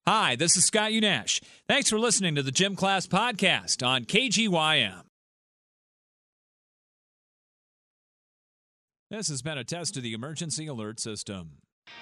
Hi, this is Scott Unash. Thanks for listening to the Gym Class Podcast on KGYM. This has been a test of the emergency alert system.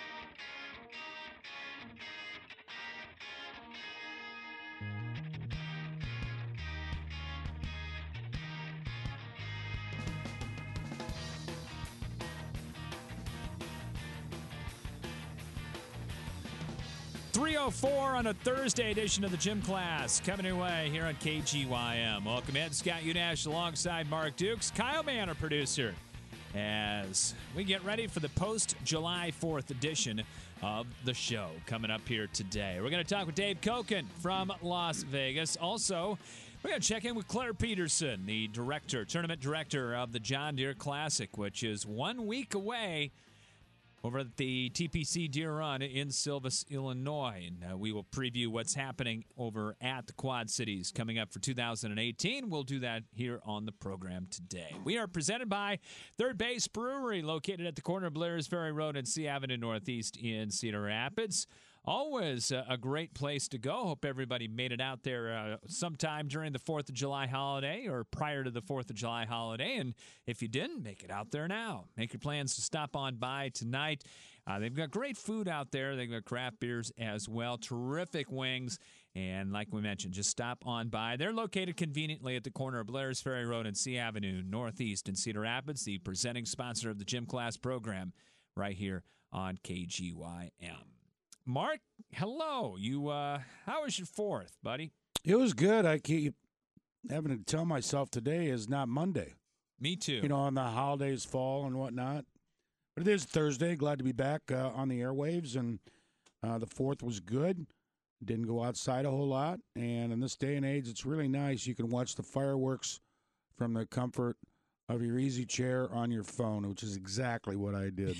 .304 on a Thursday edition of the Gym Class, coming your way here on KGYM. Welcome in, Scott Unash alongside Mark Dukes, Kyle Mann, our producer, as we get ready for the post-July 4th edition of the show coming up here today. We're going to talk with Dave Koken from Las Vegas. Also, we're going to check in with Claire Peterson, the tournament director of the John Deere Classic, which is 1 week away over at the TPC Deer Run in Silvis, Illinois. And we will preview what's happening over at the Quad Cities coming up for 2018. We'll do that here on the program today. We are presented by Third Base Brewery, located at the corner of Blair's Ferry Road and C Avenue Northeast in Cedar Rapids. Always a great place to go. Hope everybody made it out there sometime during the 4th of July holiday or prior to the 4th of July holiday. And if you didn't, make it out there now. Make your plans to stop on by tonight. They've got great food out there. They've got craft beers as well. Terrific wings. And like we mentioned, just stop on by. They're located conveniently at the corner of Blair's Ferry Road and C Avenue Northeast in Cedar Rapids, the presenting sponsor of the Gym Class program right here on KGYM. Mark, hello. How was your 4th, buddy? It was good. I keep having to tell myself today is not Monday. Me too. You know, on the holidays fall and whatnot. But it is Thursday. Glad to be back on the airwaves. And the 4th was good. Didn't go outside a whole lot. And in this day and age, it's really nice. You can watch the fireworks from the comfort of your easy chair on your phone, which is exactly what I did.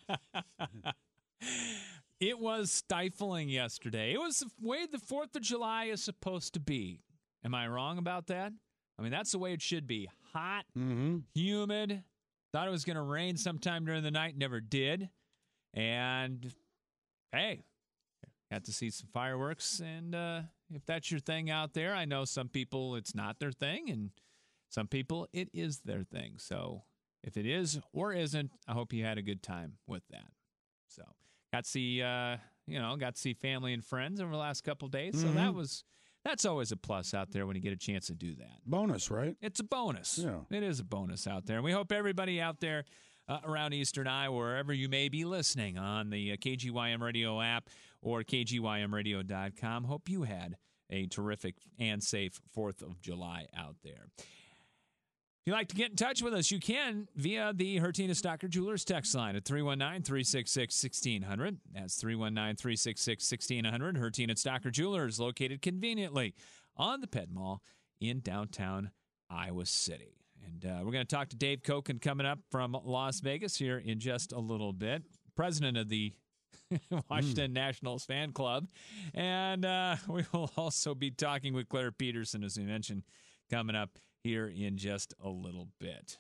It was stifling yesterday. It was the way the 4th of July is supposed to be. Am I wrong about that? I mean, that's the way it should be. Hot, humid. Thought it was going to rain sometime during the night. Never did. And, hey, got to see some fireworks. And if that's your thing out there, I know some people it's not their thing. And some people it is their thing. So if it is or isn't, I hope you had a good time with that. So got to see family and friends over the last couple of days. So that's always a plus out there when you get a chance to do that. Bonus, right? It's a bonus. Yeah. It is a bonus out there. And we hope everybody out there around Eastern Iowa, wherever you may be listening on the KGYM Radio app or KGYMradio.com, hope you had a terrific and safe 4th of July out there. If you'd like to get in touch with us, you can via the Hertina Stocker Jewelers text line at 319-366-1600. That's 319-366-1600. Hertina Stocker Jewelers, located conveniently on the Ped Mall in downtown Iowa City. And we're going to talk to Dave Koken coming up from Las Vegas here in just a little bit. President of the Washington Nationals fan club. And we will also be talking with Claire Peterson, as we mentioned, coming up here in just a little bit.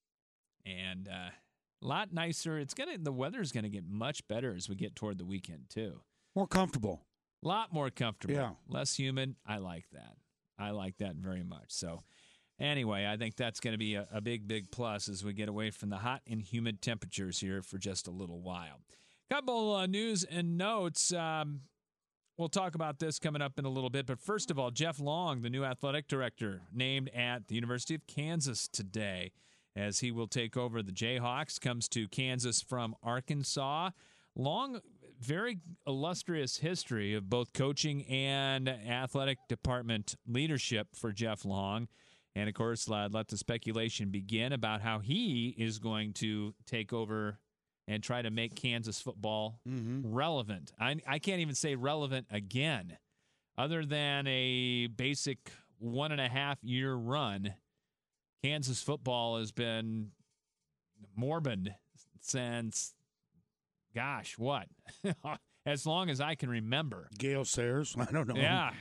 And a lot nicer. The weather's going to get much better as we get toward the weekend, too. More comfortable. A lot more comfortable. Yeah. Less humid. I like that. I like that very much. So anyway, I think that's going to be a big, big plus as we get away from the hot and humid temperatures here for just a little while. Couple news and notes. We'll talk about this coming up in a little bit. But first of all, Jeff Long, the new athletic director, named at the University of Kansas today, as he will take over the Jayhawks, comes to Kansas from Arkansas. Long, very illustrious history of both coaching and athletic department leadership for Jeff Long. And, of course, let the speculation begin about how he is going to take over and try to make Kansas football relevant. I can't even say relevant again. Other than a basic 1.5-year run, Kansas football has been morbid since, gosh, what? As long as I can remember. Gale Sayers, I don't know. Yeah,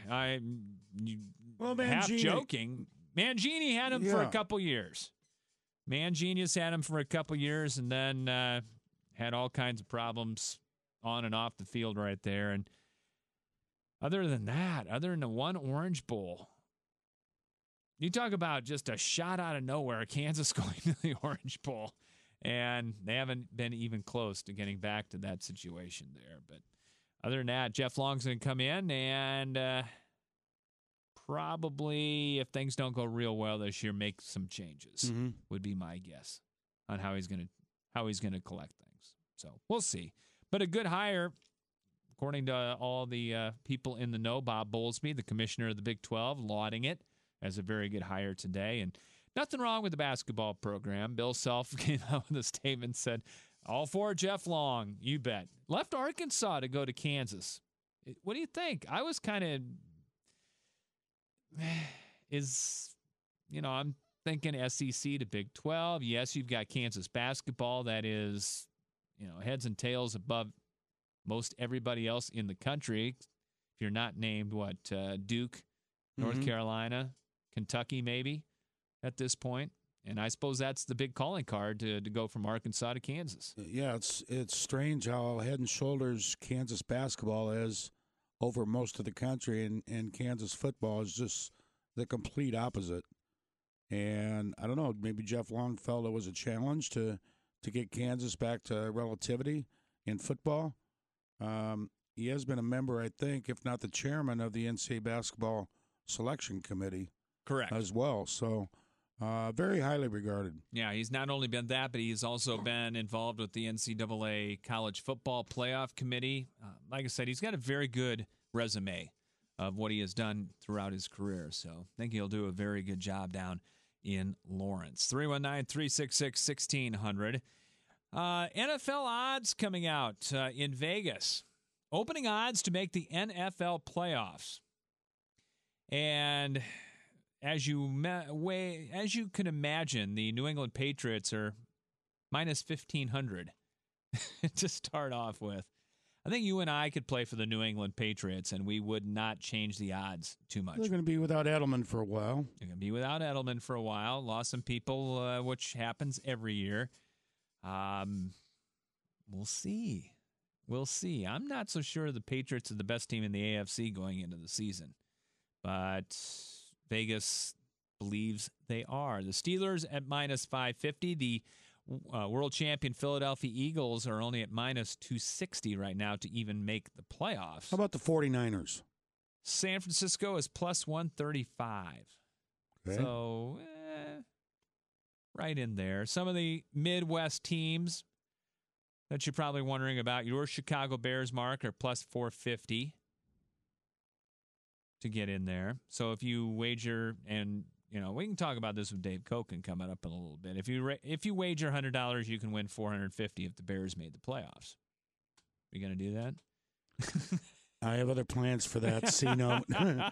half Mangini. joking. Mangini had him for a couple years. Manginius had him for a couple years, and then had all kinds of problems on and off the field right there. And other than the one Orange Bowl, you talk about just a shot out of nowhere, Kansas going to the Orange Bowl, and they haven't been even close to getting back to that situation there. But other than that, Jeff Long's going to come in and probably, if things don't go real well this year, make some changes. Would be my guess on how he's going to collect things. So we'll see. But a good hire, according to all the people in the know. Bob Bowlesby, the commissioner of the Big 12, lauding it as a very good hire today. And nothing wrong with the basketball program. Bill Self came out with a statement and said, all for Jeff Long, you bet. Left Arkansas to go to Kansas. What do you think? I was kind of I'm thinking SEC to Big 12. Yes, you've got Kansas basketball that is, heads and tails above most everybody else in the country. If you're not named, Duke, North Carolina, Kentucky maybe at this point. And I suppose that's the big calling card to go from Arkansas to Kansas. Yeah, it's strange how head and shoulders Kansas basketball is over most of the country, and Kansas football is just the complete opposite. And I don't know, maybe Jeff Long felt it was a challenge to get Kansas back to relativity in football. He has been a member, I think, if not the chairman of the NCAA basketball selection committee. Correct. As well. So very highly regarded. Yeah, he's not only been that, but he's also been involved with the NCAA College Football Playoff Committee. Like I said, he's got a very good resume of what he has done throughout his career. So I think he'll do a very good job down in Lawrence. 319-366-1600. NFL odds coming out in Vegas. Opening odds to make the NFL playoffs. And as you can imagine, the New England Patriots are minus 1,500 to start off with. I think you and I could play for the New England Patriots, and we would not change the odds too much. They're going to be without Edelman for a while. They're going to be without Edelman for a while. Lost some people, which happens every year. We'll see. We'll see. I'm not so sure the Patriots are the best team in the AFC going into the season, but Vegas believes they are. The Steelers at minus 550. The world champion Philadelphia Eagles are only at minus 260 right now to even make the playoffs. How about the 49ers? San Francisco is plus 135. Okay. So, right in there. Some of the Midwest teams that you're probably wondering about, your Chicago Bears, Mark, are plus 450 to get in there. So if you wager, and we can talk about this with Dave Koken coming up in a little bit. If you wager $100, you can win $450 if the Bears made the playoffs. Are you going to do that? I have other plans for that. C note. But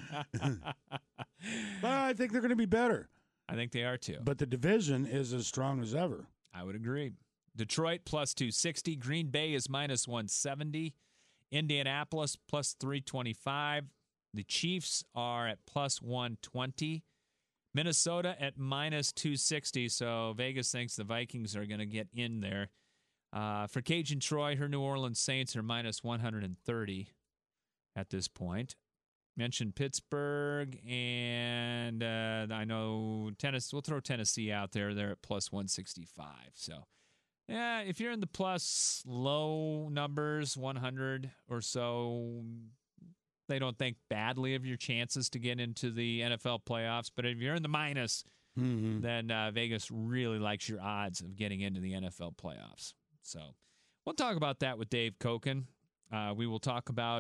I think they're going to be better. I think they are too. But the division is as strong as ever. I would agree. Detroit plus 260. Green Bay is minus 170. Indianapolis plus 325. The Chiefs are at plus 120. Minnesota at minus 260. So Vegas thinks the Vikings are going to get in there. For Cajun Troy, her New Orleans Saints are minus 130 at this point. Mentioned Pittsburgh, and I know Tennessee. We'll throw Tennessee out there. They're at plus 165. So, yeah, if you're in the plus low numbers, 100 or so, they don't think badly of your chances to get into the NFL playoffs. But if you're in the minus, then Vegas really likes your odds of getting into the NFL playoffs. So we'll talk about that with Dave Koken. We will talk about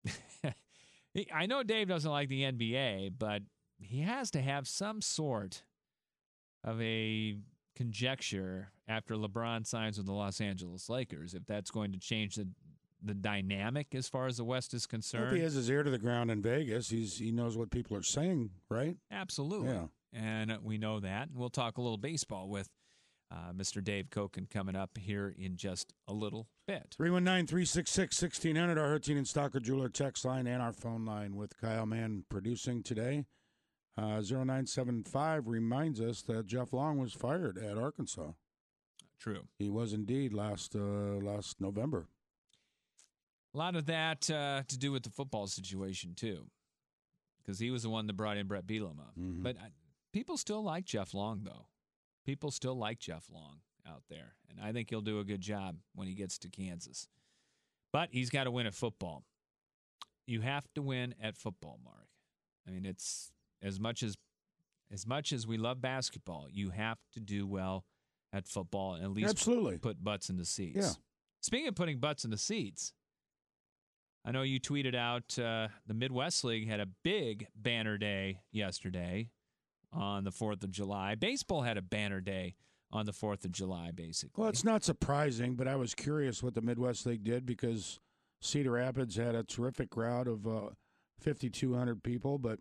I know Dave doesn't like the NBA, but he has to have some sort of a conjecture after LeBron signs with the Los Angeles Lakers, if that's going to change the dynamic as far as the West is concerned. If he has his ear to the ground in Vegas, he knows what people are saying, right? Absolutely. Yeah. And we know that. We'll talk a little baseball with Mr. Dave Koken coming up here in just a little bit. 319-366-1600, our Hertzing and Stalker Jeweler text line and our phone line with Kyle Mann producing today. 0975 reminds us that Jeff Long was fired at Arkansas. True. He was indeed last November. A lot of that to do with the football situation, too, because he was the one that brought in Brett Bielema. Mhm. But people still like Jeff Long, though. People still like Jeff Long out there, and I think he'll do a good job when he gets to Kansas. But he's got to win at football. You have to win at football, Mark. I mean, it's as much as we love basketball, you have to do well at football and at least Absolutely. put butts in the seats. Yeah. Speaking of putting butts in the seats, I know you tweeted out the Midwest League had a big banner day yesterday on the 4th of July. Baseball had a banner day on the 4th of July, basically. Well, it's not surprising, but I was curious what the Midwest League did because Cedar Rapids had a terrific crowd of 5,200 people, but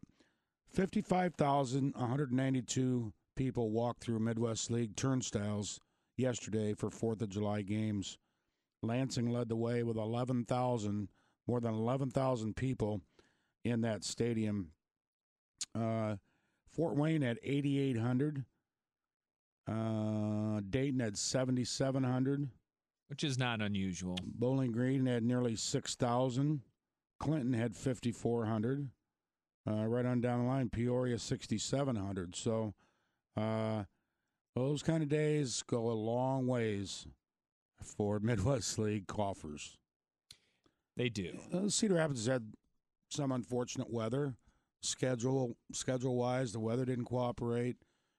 55,192 people walked through Midwest League turnstiles yesterday for 4th of July games. Lansing led the way with more than 11,000 people in that stadium. Fort Wayne had 8,800. Dayton had 7,700. Which is not unusual. Bowling Green had nearly 6,000. Clinton had 5,400. Right on down the line, Peoria 6,700. So those kind of days go a long ways for Midwest League coffers. They do. Cedar Rapids had some unfortunate weather. Schedule-wise, the weather didn't cooperate.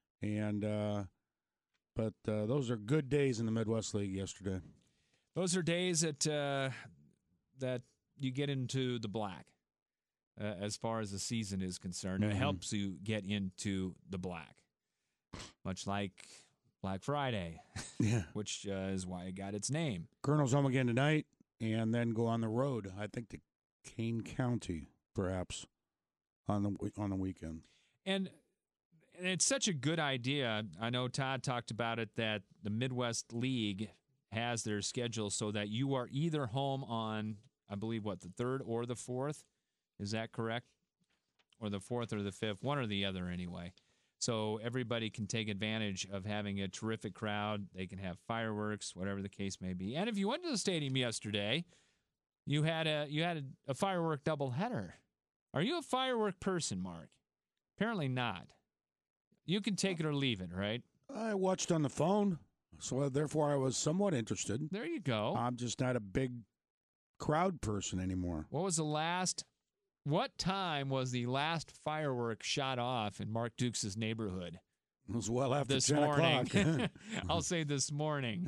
But those are good days in the Midwest League yesterday. Those are days that you get into the black as far as the season is concerned. It helps you get into the black, much like Black Friday, Yeah. which is why it got its name. Colonel's home again tonight and then go on the road, I think, to Kane County, perhaps, on the weekend. And it's such a good idea. I know Todd talked about it, that the Midwest League has their schedule so that you are either home on, I believe, the 3rd or the 4th? Is that correct? Or the 4th or the 5th? One or the other, anyway. So everybody can take advantage of having a terrific crowd. They can have fireworks, whatever the case may be. And if you went to the stadium yesterday, you had a firework doubleheader. Are you a firework person, Mark? Apparently not. You can take it or leave it, right? I watched on the phone, so therefore I was somewhat interested. There you go. I'm just not a big crowd person anymore. What time was the last firework shot off in Mark Dukes' neighborhood? It was well after this 10 morning. o'clock. I'll say this morning.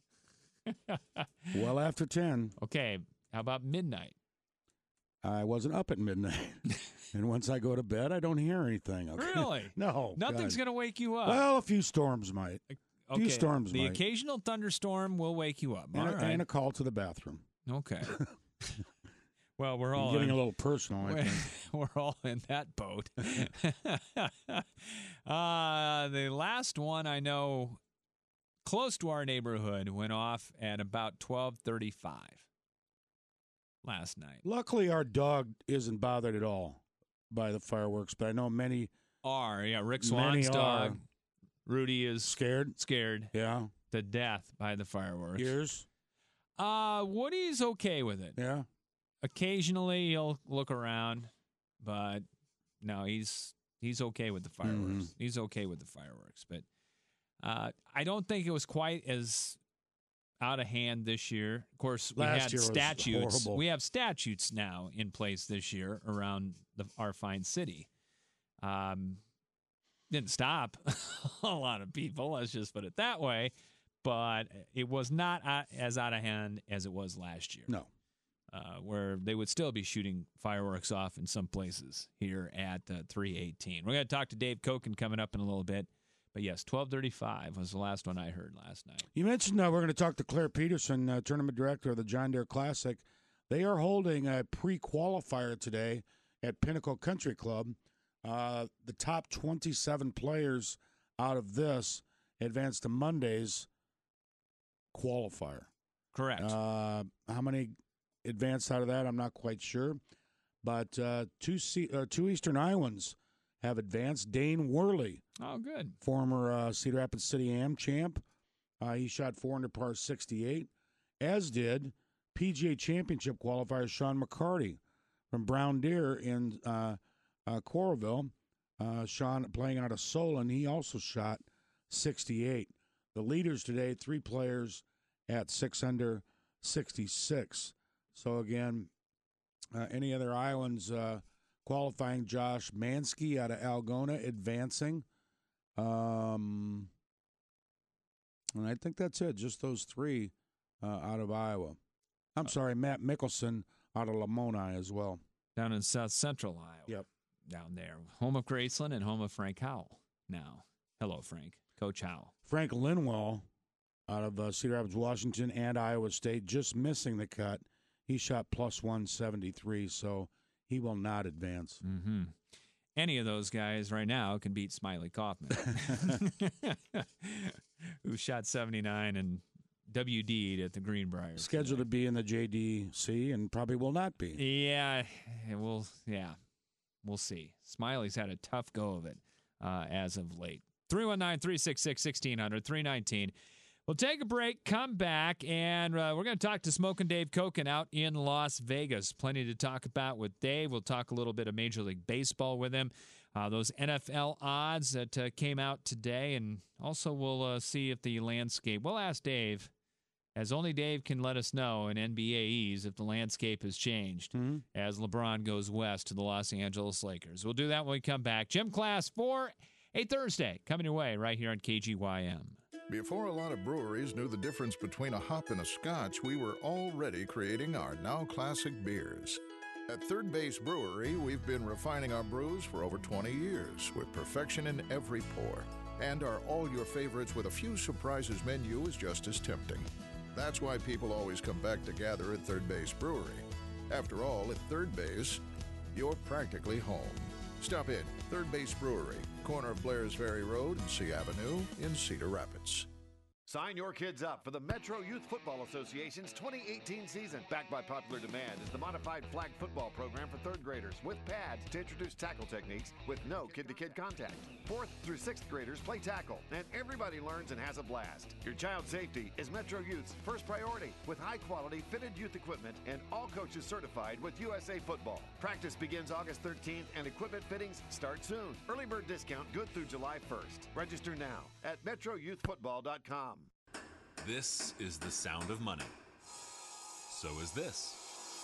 Well after 10. Okay, how about midnight? I wasn't up at midnight. And once I go to bed, I don't hear anything. Okay? Really? No. Nothing's going to wake you up. Well, a few storms might. A few storms the might. occasional thunderstorm will wake you up. All right. And a call to the bathroom. Okay. Well, we're all getting a little personal, I think. We're all in that boat. The last one I know close to our neighborhood went off at about 12:35 last night. Luckily, our dog isn't bothered at all by the fireworks, but I know many are. Yeah, Rick Swan's dog, Rudy, is scared. Yeah. To death by the fireworks. Ears? Woody's okay with it. Yeah. Occasionally he'll look around, but no, he's okay with the fireworks. Mm-hmm. He's okay with the fireworks, but I don't think it was quite as out of hand this year. Of course, we Last had year was statutes. horrible. We have statutes now in place this year around our fine city. Didn't stop a lot of people. Let's just put it that way. But it was not as out of hand as it was last year. No. Where they would still be shooting fireworks off in some places here at 318. We're going to talk to Dave Koken coming up in a little bit. But yes, 12:35 was the last one I heard last night. You mentioned we're going to talk to Claire Peterson, tournament director of the John Deere Classic. They are holding a pre-qualifier today at Pinnacle Country Club. The top 27 players out of this advance to Monday's qualifier. Correct. How many advanced out of that, I'm not quite sure. But two Eastern Iowans have advanced. Dane Worley. Oh, good. Former Cedar Rapids City Am champ. He shot 4 under par 68, as did PGA Championship qualifier Sean McCarty from Brown Deer in Coralville. Sean playing out of Solon, he also shot 68. The leaders today, 3 players at 6 under 66. So again, any other islands qualifying? Josh Mansky out of Algona advancing. And I think that's it. Just those 3 out of Iowa. I'm sorry, Matt Mickelson out of Lamoni as well. Down in South Central Iowa. Yep. Down there. Home of Graceland and home of Frank Howell now. Hello, Frank. Coach Howell. Frank Linwell out of Cedar Rapids, Washington, and Iowa State, just missing the cut. He shot plus 173, so he will not advance. Mm-hmm. Any of those guys right now can beat Smiley Kaufman, who shot 79 and WD'd at the Greenbrier. Scheduled to be in the JDC and probably will not be. Yeah, we'll see. Smiley's had a tough go of it as of late. 319-366-1600, 319. We'll take a break, come back, and we're going to talk to Smokin' Dave Koken out in Las Vegas. Plenty to talk about with Dave. We'll talk a little bit of Major League Baseball with him, those NFL odds that came out today, and also we'll see if the landscape. We'll ask Dave, as only Dave can let us know in NBAEs, if the landscape has changed as LeBron goes west to the Los Angeles Lakers. We'll do that when we come back. Gym Class for a Thursday coming your way right here on KGYM. Before a lot of breweries knew the difference between a hop and a scotch, we were already creating our now classic beers. At Third Base Brewery, we've been refining our brews for over 20 years with perfection in every pour. And our all your favorites with a few surprises menu is just as tempting. That's why people always come back to gather at Third Base Brewery. After all, at Third Base, you're practically home. Stop in, Third Base Brewery, corner of Blairs Ferry Road and C Avenue in Cedar Rapids. Sign your kids up for the Metro Youth Football Association's 2018 season. Backed by popular demand is the modified flag football program for third graders with pads to introduce tackle techniques with no kid-to-kid contact. 4th through 6th graders play tackle, and everybody learns and has a blast. Your child's safety is Metro Youth's first priority with high-quality fitted youth equipment and all coaches certified with USA Football. Practice begins August 13th and equipment fittings start soon. Early bird discount good through July 1st. Register now at metroyouthfootball.com. This is the sound of money. So is this.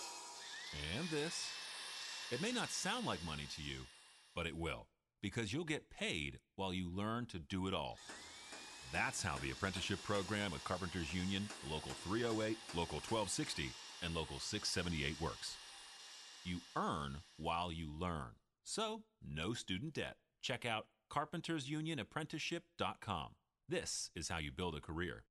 And this. It may not sound like money to you, but it will, because you'll get paid while you learn to do it all. That's how the apprenticeship program at Carpenters Union, Local 308, Local 1260, and Local 678 works. You earn while you learn. So, no student debt. Check out carpentersunionapprenticeship.com. This is how you build a career.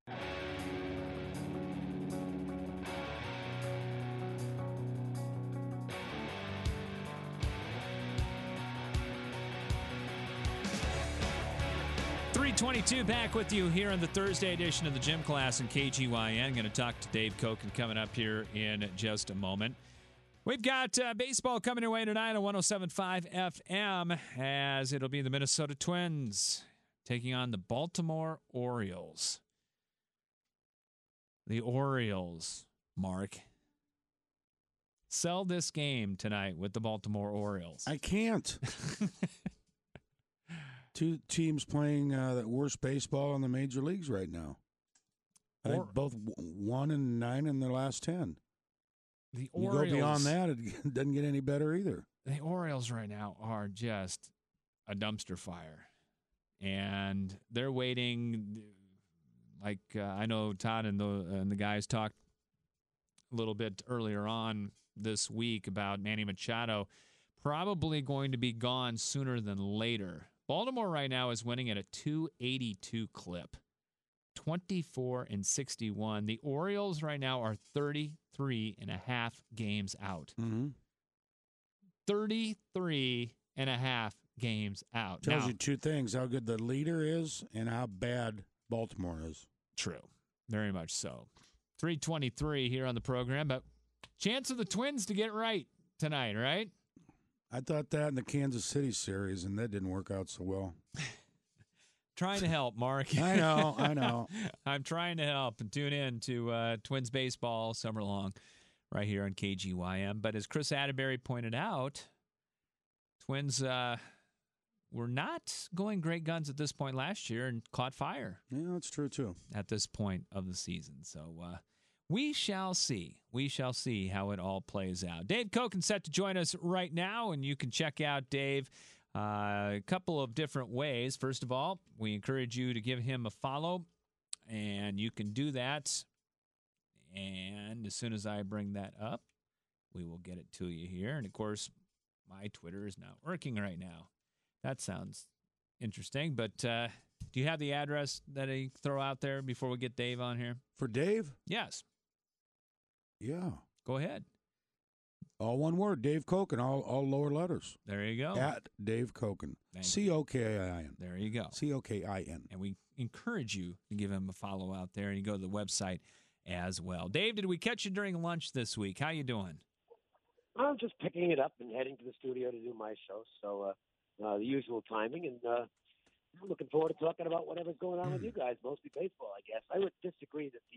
.322 back with you here on the Thursday edition of the Gym Class in KGYN. Going to talk to Dave Koken coming up here in just a moment. We've got baseball coming your way tonight on 107.5 FM, as it'll be the Minnesota Twins taking on the Baltimore Orioles. The Orioles, Mark. Sell this game tonight with the Baltimore Orioles. I can't. Two teams playing the worst baseball in the major leagues right now. I think both 1-9 in their last 10. The You Orioles, go beyond that, it doesn't get any better either. The Orioles right now are just a dumpster fire. And they're waiting, like I know Todd and the guys talked a little bit earlier on this week about Manny Machado probably going to be gone sooner than later. Baltimore right now is winning at a .282 clip, 24-61. The Orioles right now are 33.5 games out. Mm-hmm. 33.5 games out. Tells now, you two things, how good the leader is and how bad Baltimore is. True. Very much so. 3:23 here on the program, but chance of the Twins to get right tonight, right? I thought that in the Kansas City series, and that didn't work out so well. Trying to help, Mark. I know. I'm trying to help and tune in to Twins baseball all summer long right here on KGYM. But as Chris Atterbury pointed out, Twins were not going great guns at this point last year and caught fire. Yeah, that's true, too. At this point of the season. So we shall see. We shall see how it all plays out. Dave Koken set to join us right now, and you can check out Dave a couple of different ways. First of all, we encourage you to give him a follow, and you can do that. And as soon as I bring that up, we will get it to you here. And, of course, my Twitter is not working right now. That sounds interesting, but do you have the address that I throw out there before we get Dave on here? For Dave? Yes. Yeah. Go ahead. All one word, Dave Koken, all lower letters. There you go. At Dave Koken. Kokin. There you go. Kokin. And we encourage you to give him a follow out there, and you go to the website as well. Dave, did we catch you during lunch this week? How you doing? I'm just picking it up and heading to the studio to do my show. So the usual timing, and I'm looking forward to talking about whatever's going on with you guys, mostly baseball, I guess. I would disagree that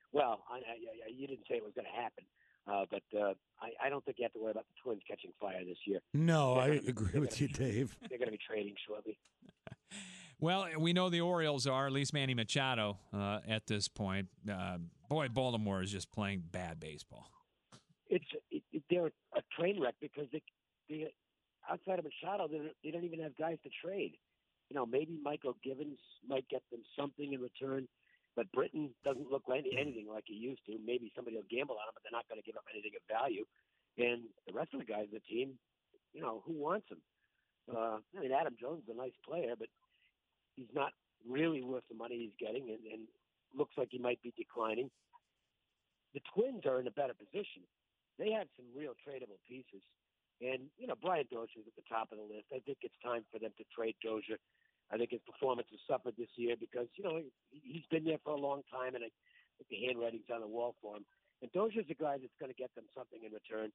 you didn't say it was going to happen, but I don't think you have to worry about the Twins catching fire this year. No, I agree with you, Dave. They're going to be trading shortly. Well, we know the Orioles are, at least Manny Machado at this point. Boy, Baltimore is just playing bad baseball. They're a train wreck because they outside of Machado, they don't even have guys to trade. You know, maybe Michael Givens might get them something in return, but Britton doesn't look like anything like he used to. Maybe somebody will gamble on him, but they're not going to give up anything of value. And the rest of the guys in the team, you know, who wants him? Adam Jones is a nice player, but he's not really worth the money he's getting, and looks like he might be declining. The Twins are in a better position. They have some real tradable pieces. And, you know, Brian Dozier is at the top of the list. I think it's time for them to trade Dozier. I think his performance has suffered this year because, you know, he's been there for a long time, and I think the handwriting's on the wall for him. And Dozier's a guy that's going to get them something in return.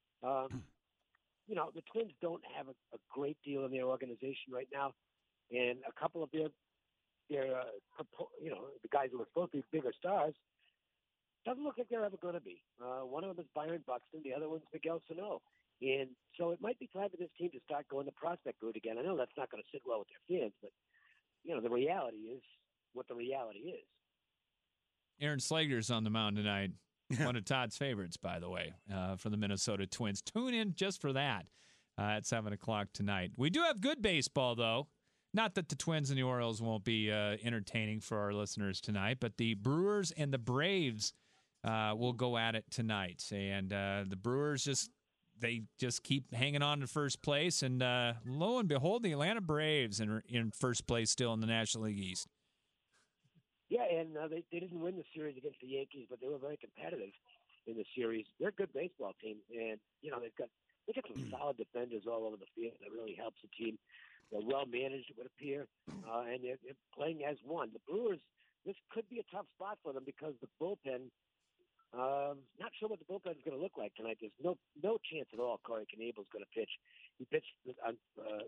You know, the Twins don't have a great deal in their organization right now, and a couple of their you know, the guys who are supposed to be bigger stars doesn't look like they're ever going to be. One of them is Byron Buxton. The other one's Miguel Sano. And so it might be time for this team to start going the prospect route again. I know that's not going to sit well with their fans, but, you know, the reality is what the reality is. Aaron Slager's on the mound tonight. One of Todd's favorites, by the way, for the Minnesota Twins. Tune in just for that at 7 o'clock tonight. We do have good baseball, though. Not that the Twins and the Orioles won't be entertaining for our listeners tonight, but the Brewers and the Braves will go at it tonight. And the Brewers just keep hanging on to first place. And lo and behold, the Atlanta Braves are in first place still in the National League East. Yeah, and they didn't win the series against the Yankees, but they were very competitive in the series. They're a good baseball team, and you know they've got some solid defenders all over the field. That really helps the team. They're well managed, it would appear, and they're playing as one. The Brewers, this could be a tough spot for them because the bullpen. Not sure what the bullpen is going to look like tonight. There's no chance at all Corey Knebel's going to pitch. He pitched on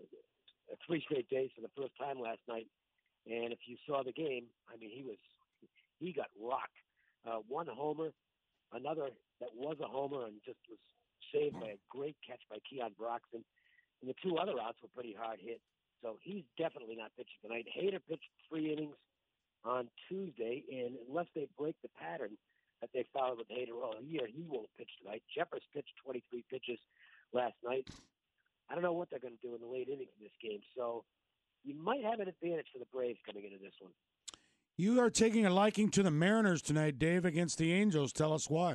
3 straight days for the first time last night, and if you saw the game, I mean, he got rocked. One homer, another that was a homer and just was saved by a great catch by Keon Broxton, and the 2 other outs were pretty hard hit. So he's definitely not pitching tonight. Hader pitched 3 innings on Tuesday, and unless they break the pattern that they followed with Hader all year, he won't pitch tonight. Jeffers pitched 23 pitches last night. I don't know what they're going to do in the late innings in this game. So you might have an advantage for the Braves coming into this one. You are taking a liking to the Mariners tonight, Dave, against the Angels. Tell us why.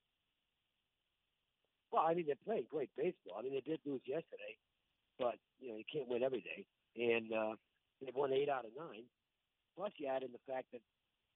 Well, I mean, they're playing great baseball. I mean, they did lose yesterday, but, you know, you can't win every day. And they've won 8 out of 9. Plus, you add in the fact that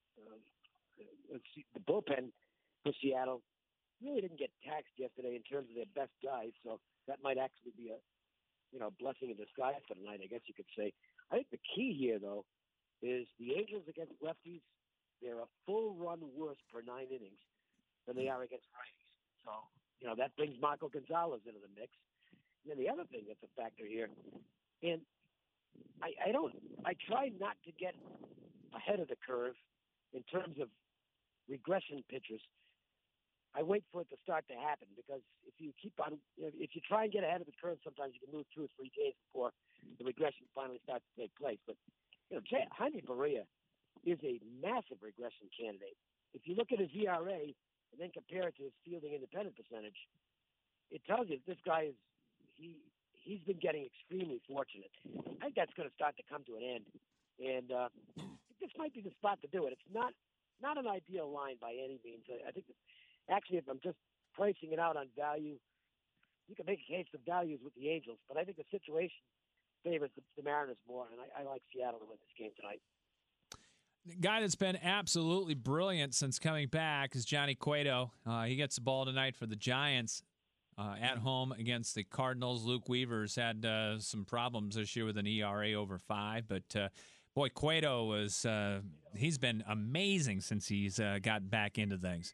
the bullpen for Seattle really didn't get taxed yesterday in terms of their best guys, so that might actually be a blessing in disguise for tonight, I guess you could say. I think the key here, though, is the Angels against lefties, they're a full run worse per 9 innings than they are against righties. So, you know, that brings Marco Gonzalez into the mix. And then the other thing that's a factor here, and I try not to get ahead of the curve in terms of regression pitchers. I wait for it to start to happen because if you try and get ahead of the curve, sometimes you can lose 2 or 3 days before the regression finally starts to take place. But Jaime Barria is a massive regression candidate. If you look at his ERA and then compare it to his fielding independent percentage, it tells you that this guy he's been getting extremely fortunate. I think that's going to start to come to an end, and this might be the spot to do it. It's not an ideal line by any means. I think that actually, if I'm just pricing it out on value, you can make a case of values with the Angels, but I think the situation favors the Mariners more, and I like Seattle to win this game tonight. The guy that's been absolutely brilliant since coming back is Johnny Cueto. He gets the ball tonight for the Giants at home against the Cardinals. Luke Weaver's had some problems this year with an ERA over 5, but boy, Cueto he's been amazing since he's gotten back into things.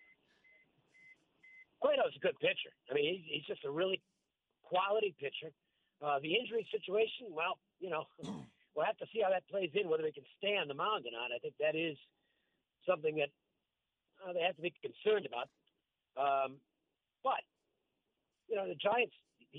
Cueto's a good pitcher. I mean, he's just a really quality pitcher. The injury situation, well, we'll have to see how that plays in, whether he can stay on the mound or not. I think that is something that they have to be concerned about. But, the Giants,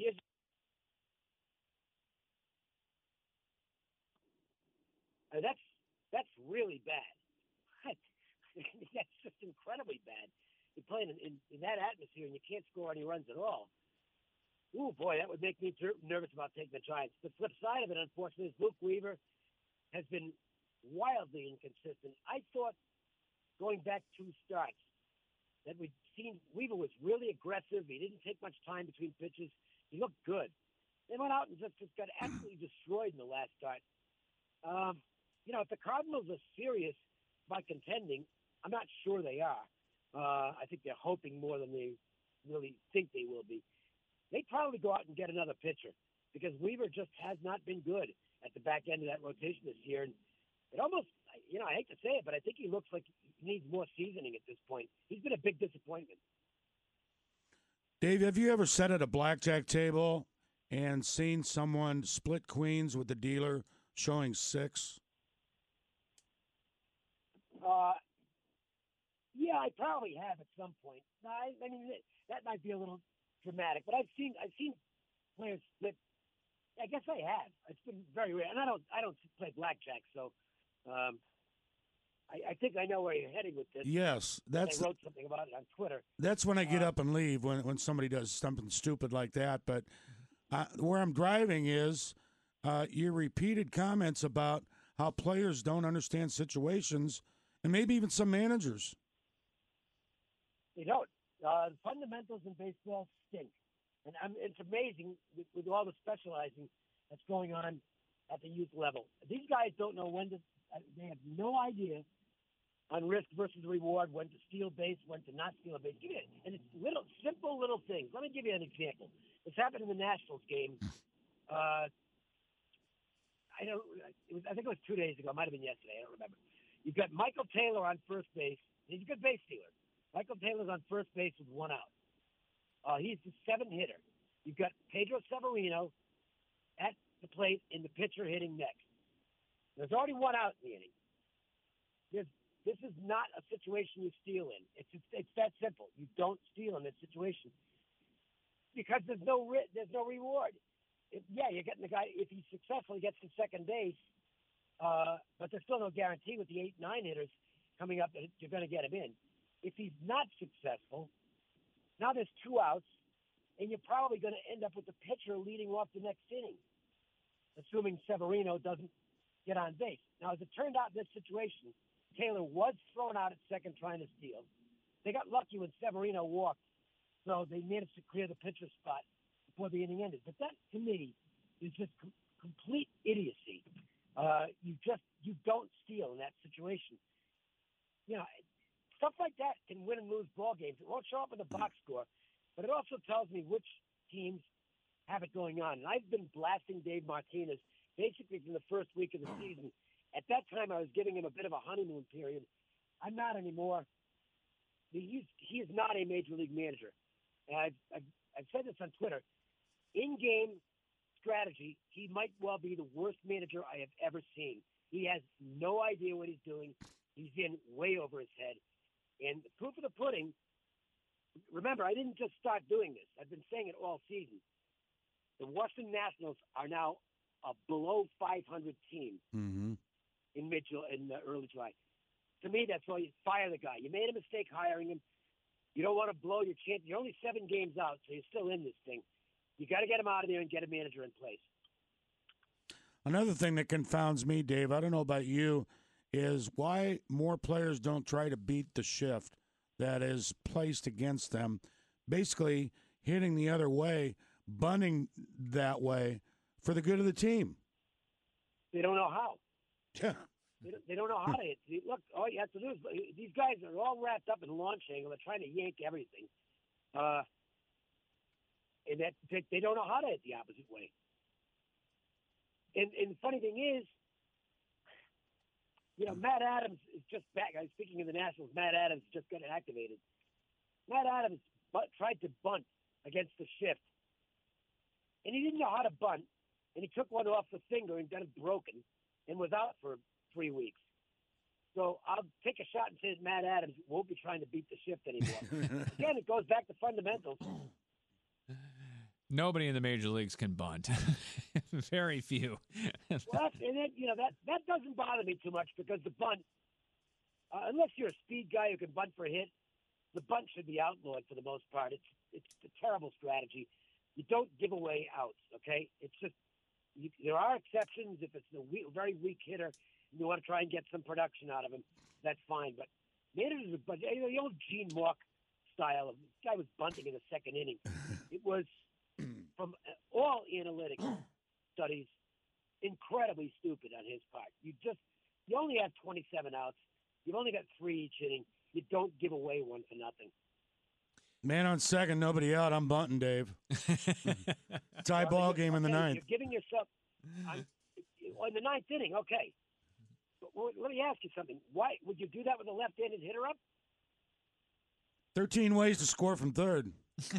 that's really bad. That's just incredibly bad. You're playing in that atmosphere and you can't score any runs at all. Ooh, boy, that would make me nervous about taking the Giants. The flip side of it, unfortunately, is Luke Weaver has been wildly inconsistent. I thought going back 2 starts that we'd seen Weaver was really aggressive. He didn't take much time between pitches. He looked good. They went out and just got absolutely destroyed in the last start. If the Cardinals are serious about contending, I'm not sure they are. I think they're hoping more than they really think they will be. They'd probably go out and get another pitcher because Weaver just has not been good at the back end of that rotation this year. And it almost, I hate to say it, but I think he looks like he needs more seasoning at this point. He's been a big disappointment. Dave, have you ever sat at a blackjack table and seen someone split queens with the dealer showing 6? Yeah, I probably have at some point. No, I mean that might be a little dramatic, but I've seen players split. I guess I have. It's been very rare, and I don't play blackjack, so I think I know where you're heading with this. Yes, I wrote something about it on Twitter. That's when I get up and leave when somebody does something stupid like that. But where I'm driving is your repeated comments about how players don't understand situations, and maybe even some managers. They don't. The fundamentals in baseball stink. And it's amazing with all the specializing that's going on at the youth level. These guys don't know when to – they have no idea on risk versus reward, when to steal base, when to not steal a base. And it's simple little things. Let me give you an example. This happened in the Nationals game. I think it was 2 days ago. It might have been yesterday. I don't remember. You've got Michael Taylor on first base. He's a good base stealer. Michael Taylor's on first base with 1 out. He's the 7th hitter. You've got Pedro Severino at the plate in the pitcher hitting next. There's already 1 out in the inning. This is not a situation you steal in. It's that simple. You don't steal in this situation because there's no reward. You're getting the guy. If he's successful, he gets to second base. But there's still no guarantee with the 8-9 hitters coming up that you're going to get him in. If he's not successful, now there's 2 outs, and you're probably going to end up with the pitcher leading off the next inning, assuming Severino doesn't get on base. Now, as it turned out in this situation, Taylor was thrown out at second trying to steal. They got lucky when Severino walked, so they managed to clear the pitcher spot before the inning ended. But that, to me, is just complete idiocy. You don't steal in that situation. Stuff like that can win and lose ball games. It won't show up in the box score, but it also tells me which teams have it going on. And I've been blasting Dave Martinez basically from the first week of the season. At that time, I was giving him a bit of a honeymoon period. I'm not anymore. He is not a major league manager. And I've said this on Twitter. In-game strategy, he might well be the worst manager I have ever seen. He has no idea what he's doing. He's in way over his head. And the proof of the pudding, remember, I didn't just start doing this. I've been saying it all season. The Washington Nationals are now a below 500 team in early July. To me, that's why you fire the guy. You made a mistake hiring him. You don't want to blow your chance. You're only 7 games out, so you're still in this thing. You got to get him out of there and get a manager in place. Another thing that confounds me, Dave, I don't know about you, is why more players don't try to beat the shift that is placed against them, basically hitting the other way, bunting that way for the good of the team. They don't know how. Yeah. They don't know how to hit. Look, all you have to do is these guys are all wrapped up in launch angle. They're trying to yank everything. And that they don't know how to hit the opposite way. And the funny thing is, Matt Adams is just back. I was speaking of the Nationals. Matt Adams just got activated. Matt Adams tried to bunt against the shift. And he didn't know how to bunt. And he took one off the finger and got it broken and was out for 3 weeks. So I'll take a shot and say that Matt Adams won't be trying to beat the shift anymore. Again, it goes back to fundamentals. Nobody in the major leagues can bunt. Very few. Well, that doesn't bother me too much because the bunt, unless you're a speed guy who can bunt for a hit, the bunt should be outlawed for the most part. It's a terrible strategy. You don't give away outs, okay? It's just there are exceptions if it's a very weak hitter and you want to try and get some production out of him. That's fine, but managers, the old Gene Mauch style of this guy was bunting in the second inning. It was from all analytic studies incredibly stupid on his part. You only have 27 outs. You've only got 3 each inning. You don't give away one for nothing. Man on second, nobody out. I'm bunting, Dave. Tie ball game in the ninth. You're giving yourself in the ninth inning. Okay. But let me ask you something. Why would you do that with a left-handed hitter up? 13 ways to score from third.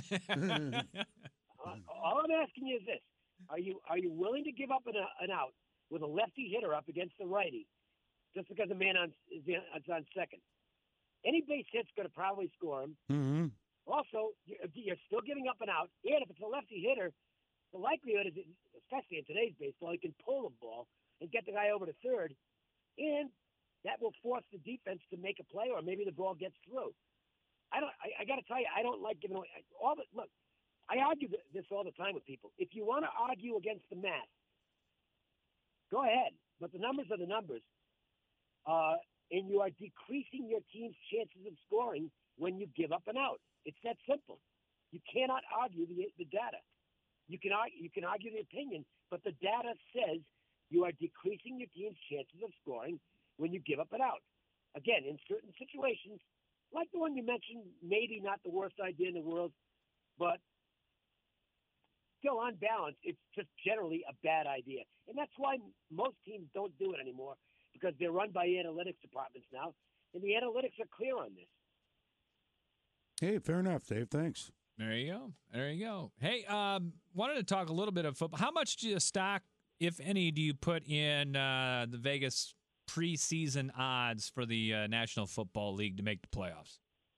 All I'm asking you is this: Are you willing to give up an out with a lefty hitter up against the righty, just because the man is on second? Any base hit's going to probably score him. Mm-hmm. Also, you're still giving up an out, and if it's a lefty hitter, the likelihood is, especially in today's baseball, he can pull the ball and get the guy over to third, and that will force the defense to make a play, or maybe the ball gets through. I got to tell you, I don't like giving away look. I argue this all the time with people. If you want to argue against the math, go ahead. But the numbers are the numbers. And you are decreasing your team's chances of scoring when you give up an out. It's that simple. You cannot argue the data. You can argue the opinion, but the data says you are decreasing your team's chances of scoring when you give up an out. Again, in certain situations, like the one you mentioned, maybe not the worst idea in the world, but still on balance, it's just generally a bad idea. And that's why most teams don't do it anymore, because they're run by analytics departments now, and the analytics are clear on this. Hey, fair enough, Dave. Thanks. There you go. Hey, wanted to talk a little bit of football. How much stock, if any, do you put in the Vegas preseason odds for the National Football League to make the playoffs?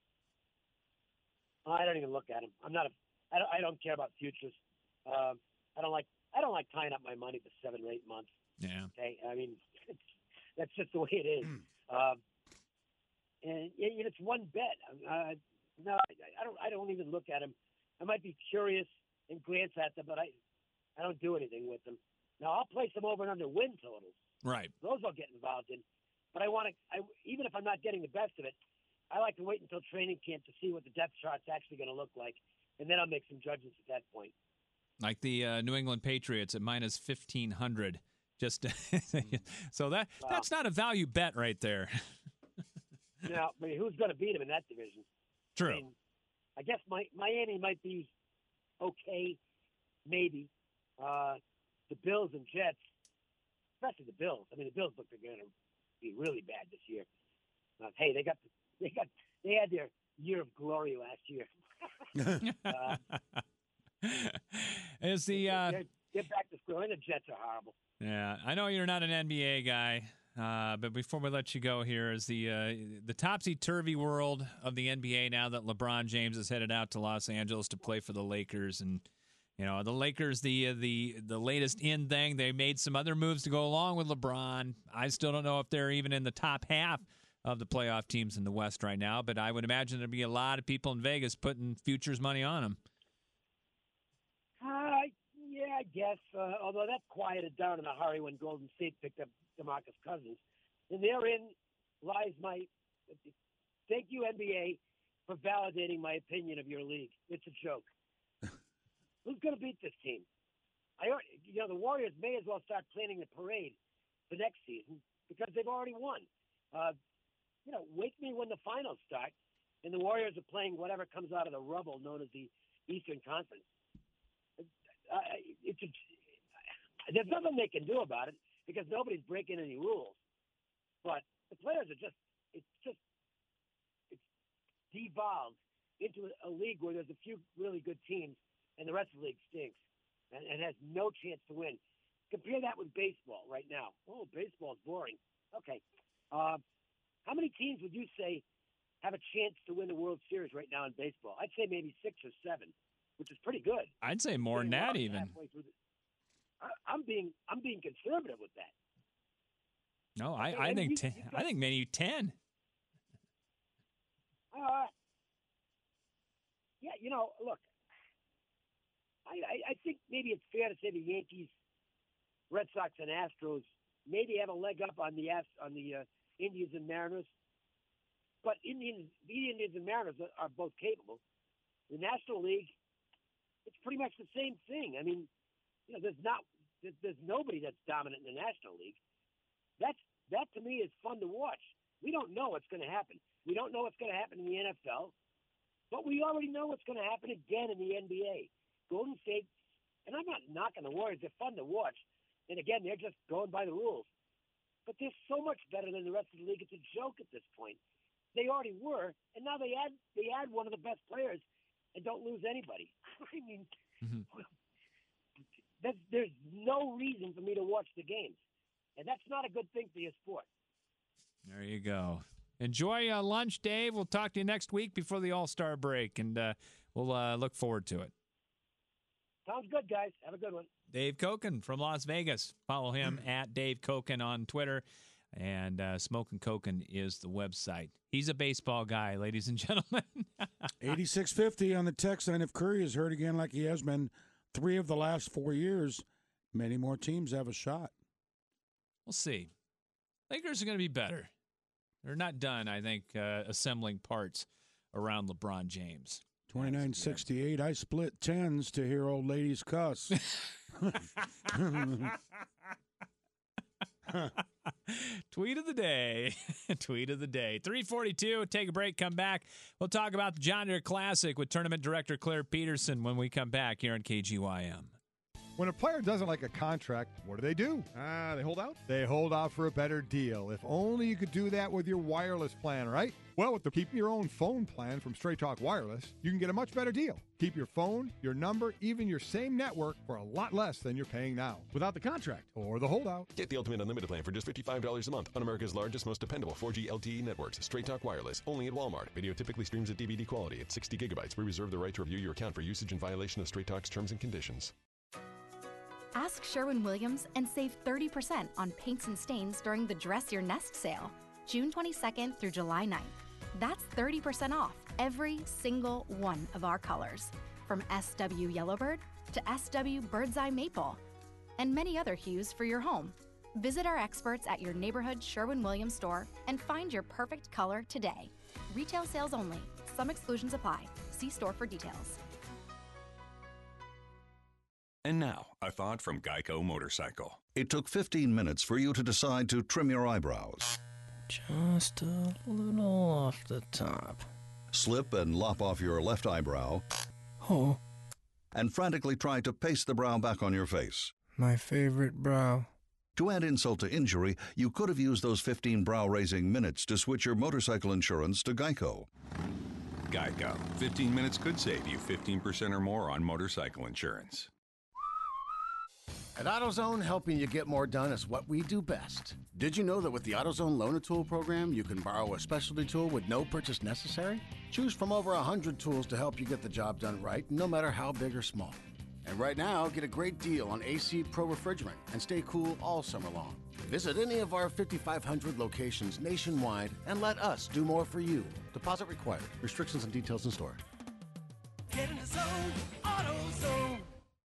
I don't even look at them. I don't care about futures. I don't like tying up my money for 7 or 8 months. Yeah. Okay. I mean, that's just the way it is. And it's one bet. No, I don't even look at them. I might be curious and glance at them, but I don't do anything with them. Now I'll place them over and under win totals. Right. Those I'll get involved in. But even if I'm not getting the best of it, I like to wait until training camp to see what the depth chart's actually going to look like, and then I'll make some judgments at that point. Like the New England Patriots at minus 1,500. So that's not a value bet right there. Now, I mean, who's going to beat them in that division? True. I mean, I guess Miami might be okay, maybe. The Bills and Jets, especially the Bills. I mean, the Bills look like they're going to be really bad this year. Hey, they had their year of glory last year. Get back to school. And the Jets are horrible. Yeah, I know you're not an NBA guy, but before we let you go here, is the topsy-turvy world of the NBA now that LeBron James is headed out to Los Angeles to play for the Lakers. And, the Lakers, the latest in thing, they made some other moves to go along with LeBron. I still don't know if they're even in the top half of the playoff teams in the West right now, but I would imagine there'd be a lot of people in Vegas putting futures money on them. Yeah, I guess. Although that quieted down in a hurry when Golden State picked up DeMarcus Cousins. And therein lies my thank you, NBA, for validating my opinion of your league. It's a joke. Who's going to beat this team? The Warriors may as well start planning the parade for next season because they've already won. Wake me when the finals start, and the Warriors are playing whatever comes out of the rubble known as the Eastern Conference. There's nothing they can do about it because nobody's breaking any rules. But the players are it's devolved into a league where there's a few really good teams and the rest of the league stinks and has no chance to win. Compare that with baseball right now. Oh, baseball's boring. Okay. How many teams would you say have a chance to win the World Series right now in baseball? I'd say maybe 6 or 7, which is pretty good. I'd say more than that even. I'm being conservative with that. No, I think I think maybe 10. Look, I think maybe it's fair to say the Yankees, Red Sox, and Astros maybe have a leg up on the Indians and Mariners. But the Indians and Mariners are both capable. The National League, it's pretty much the same thing. I mean, there's nobody that's dominant in the National League. That to me is fun to watch. We don't know what's going to happen. We don't know what's going to happen in the NFL, but we already know what's going to happen again in the NBA. Golden State, and I'm not knocking the Warriors. They're fun to watch. And again, they're just going by the rules. But they're so much better than the rest of the league. It's a joke at this point. They already were, and now they add one of the best players and don't lose anybody. I mean, there's no reason for me to watch the games. And that's not a good thing for your sport. There you go. Enjoy lunch, Dave. We'll talk to you next week before the All-Star break, and we'll look forward to it. Sounds good, guys. Have a good one. Dave Koken from Las Vegas. Follow him at Dave Koken on Twitter, and Smokin' Koken is the website. He's a baseball guy, ladies and gentlemen. 8650 on the text line. If Curry is hurt again like he has been 3 of the last 4 years, many more teams have a shot. We'll see. Lakers are going to be better. They're not done, I think, assembling parts around LeBron James. 2968, I split 10s to hear old ladies cuss. Tweet of the day. Tweet of the day. 3:42, take a break, come back. We'll talk about the John Deere Classic with Tournament Director Claire Peterson when we come back here on KGYM. When a player doesn't like a contract, what do? They hold out? They hold out for a better deal. If only you could do that with your wireless plan, right? Well, with the Keep Your Own Phone plan from Straight Talk Wireless, you can get a much better deal. Keep your phone, your number, even your same network for a lot less than you're paying now. Without the contract. Or the holdout. Get the Ultimate Unlimited plan for just $55 a month on America's largest, most dependable 4G LTE networks. Straight Talk Wireless, only at Walmart. Video typically streams at DVD quality at 60 gigabytes. We reserve the right to review your account for usage in violation of Straight Talk's terms and conditions. Ask Sherwin-Williams and save 30% on paints and stains during the Dress Your Nest sale, June 22nd through July 9th. That's 30% off every single one of our colors, from SW Yellowbird to SW Bird's Eye Maple, and many other hues for your home. Visit our experts at your neighborhood Sherwin-Williams store and find your perfect color today. Retail sales only. Some exclusions apply. See store for details. And now, a thought from Geico Motorcycle. It took 15 minutes for you to decide to trim your eyebrows. Just a little off the top. Slip and lop off your left eyebrow. Oh. And frantically try to paste the brow back on your face. My favorite brow. To add insult to injury, you could have used those 15 brow-raising minutes to switch your motorcycle insurance to Geico. Geico. 15 minutes could save you 15% or more on motorcycle insurance. At AutoZone, helping you get more done is what we do best. Did you know that with the AutoZone Loan-A-Tool program, you can borrow a specialty tool with no purchase necessary? Choose from over 100 tools to help you get the job done right, no matter how big or small. And right now, get a great deal on AC Pro Refrigerant and stay cool all summer long. Visit any of our 5,500 locations nationwide and let us do more for you. Deposit required. Restrictions and details in store. Get in the zone, AutoZone.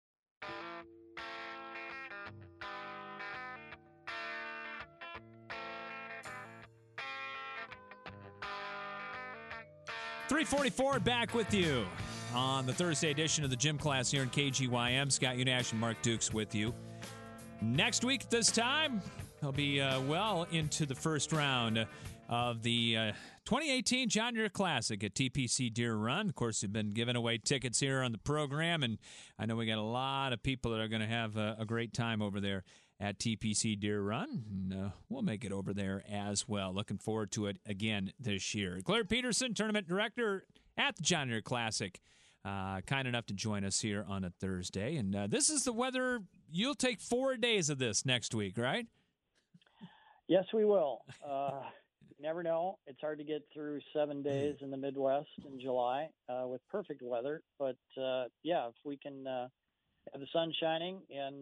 .344 back with you on the Thursday edition of the Gym Class here in KGYM. Scott Unash and Mark Dukes with you. Next week at this time, he'll be well into the first round of the 2018 John Deere Classic at TPC Deer Run. Of course, we've been giving away tickets here on the program, and I know we got a lot of people that are going to have a great time over there at TPC Deer Run. And, we'll make it over there as well. Looking forward to it again this year. Claire Peterson, Tournament Director at the John Deere Classic, kind enough to join us here on a Thursday. And this is the weather. You'll take 4 days of this next week, right? Yes, we will. You never know. It's hard to get through 7 days in the Midwest in July with perfect weather. But, yeah, if we can have the sun shining and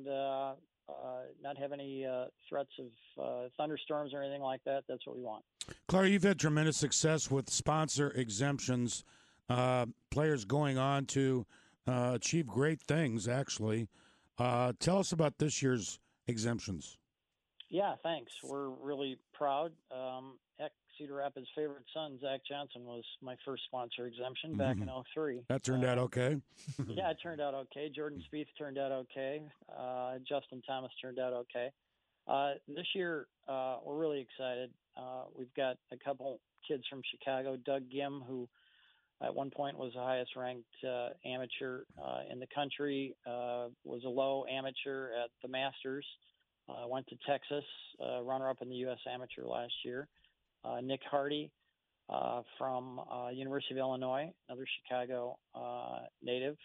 not have any threats of thunderstorms or anything like that, that's what we want. Claire, you've had tremendous success with sponsor exemptions, players going on to achieve great things, actually. Tell us about this year's exemptions. Yeah, thanks. We're really proud. Heck, Cedar Rapids' favorite son, Zach Johnson, was my first sponsor exemption back in 2003. That turned out okay? Yeah, it turned out okay. Jordan Spieth turned out okay. Justin Thomas turned out okay. This year, we're really excited. We've got a couple kids from Chicago, Doug Gim, who at one point was the highest-ranked amateur in the country, was a low amateur at the Masters, went to Texas, runner-up in the U.S. Amateur last year. Nick Hardy from University of Illinois, another Chicago native.